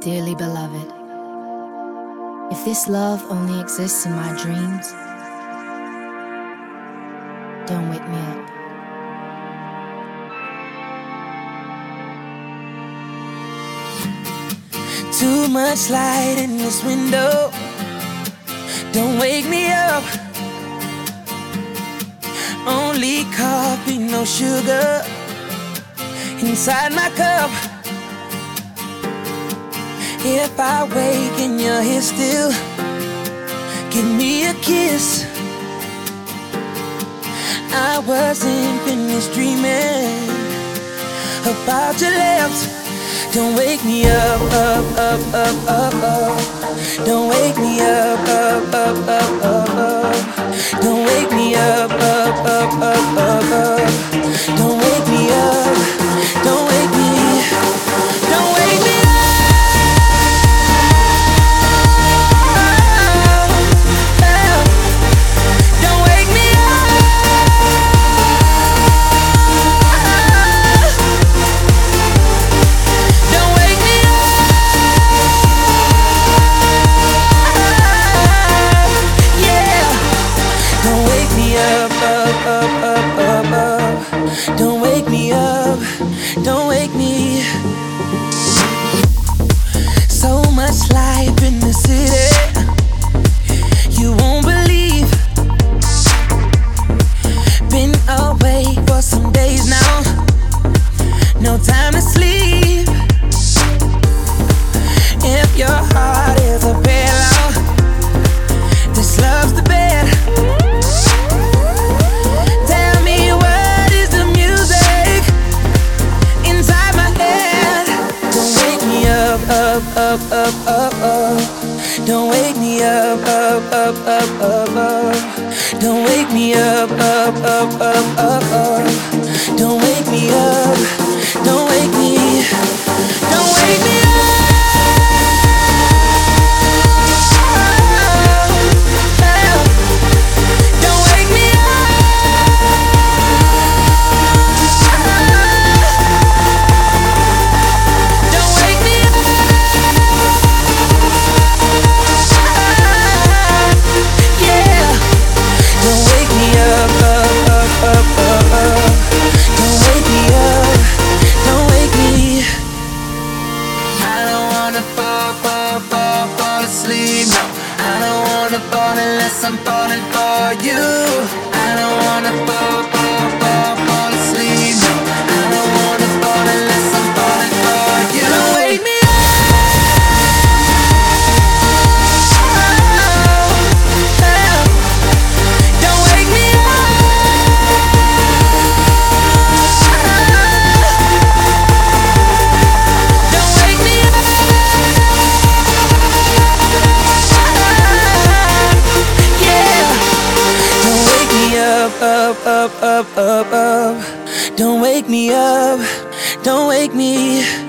Dearly beloved, if this love only exists in my dreams, don't wake me up. Too much light in this window, don't wake me up. Only coffee, no sugar inside my cup. If I wake and you're here still, give me a kiss. I wasn't finished dreaming about your lips. Don't wake me up, up, up, up, up, up. Don't wake me up, up, up, up, up, up. Don't wake me up, up, up, up, up, up. Don't wake me up, don't wake me, don't wake me up. Don't wake me up, don't wake me. So much life in the city, you won't believe. Been away for some days now, no time to sleep. If your heart is a pillow, this love's the bed. Up, up, up, up, up. Don't wake me up, up, up, up, up, up. Don't wake me up, up, up, up, up, up. Don't wake me up, don't wake me, don't wake me up. Unless I'm falling for you, I don't wanna fall asleep. No, I don't wanna fall unless I'm falling for you. Don't wake me up. Don't wake me up. Don't wake me up. Up, up, up, up, up. Don't wake me up, don't wake me.